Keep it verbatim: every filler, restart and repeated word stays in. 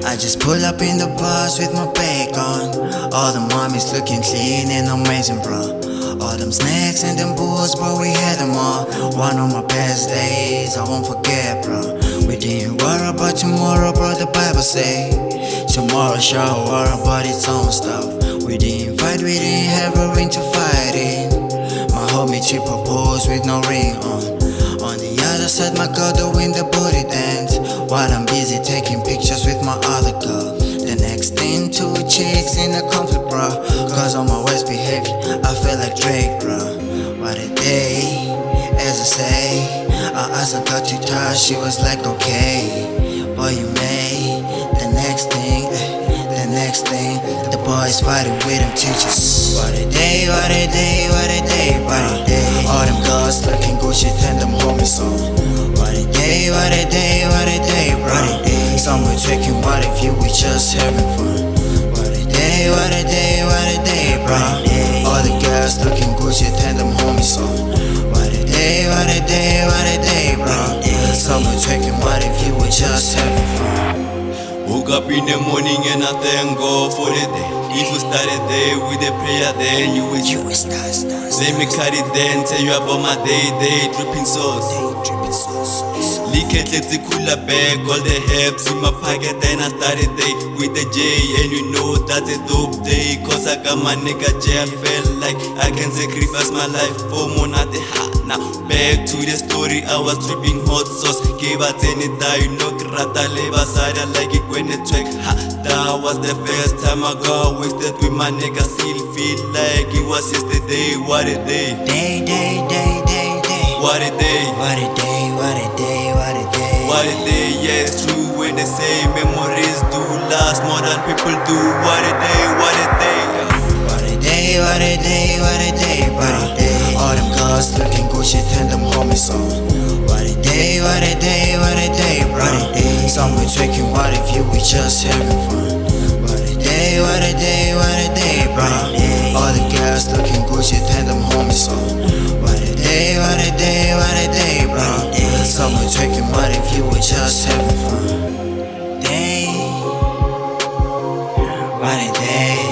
I just pull up in the bus with my bag on. All the mommies looking clean and amazing, bro. All them snacks and them booze, bro, we had them all. One of my best days, I won't forget, bro. We didn't worry about tomorrow, bro, the Bible say tomorrow shall worry about its own stuff. We didn't fight, we didn't have a ring to fight in. My homie she proposed with no ring on. On the other side, my girl doing the booty dance, while I'm busy taking pictures with my other girl. The next thing, two chicks in a conflict, bro. Cause on my worst behavior, I feel like Drake, bro. What a day, as I say. I asked her, got you tired, she was like, okay. Boy, you made the next thing, the next thing. The boys fighting with them teachers. What a day, what a day, what a day, what a day. All them girls looking Gucci, and them homies on. What a day, what a day, what a day, bro. Some were taking, what if you were just having fun? What a day, what a day, what a day, bro. All the girls looking Gucci, and them homies on. What a day, what a day, what a day, bro. Some were taking, what if you were just having fun? Woke up in the morning and I thank God for the day. If you started there with a prayer, then you will You will start, start, let me cut it then, tell you about my day, day dripping sauce. dripping sauce. Lick it, let's cooler bag, all the herbs in my pocket. Then I started day with the J, and you know that's a dope day. Cause I got my nigga J, I felt like I can sacrifice my life for more, not the heart. Now back to the story, I was dripping hot sauce. Gave a ten it die, you know, grata leva side, I like it when it track. Ha, that was the first time I got wasted with my nigga. Still feel like it was yesterday. What a day, Day, day, day, day, day. what a day, What a day, what a day, what a day. what a day. Yeah, it's true when they say memories do last more than people do. What a day, what a day. What a day, what a day, what a day, what a day. All them girls looking Gucci, and them homies on. What a day, what a day, what a day, bro. Some were taking, what if you were just having fun? What a day, what a day, what a day, bro. All the girls looking Gucci, and them homies on. What a day, what a day, what a day, bro. Some were taking, what if you were just having fun? Day, what a day.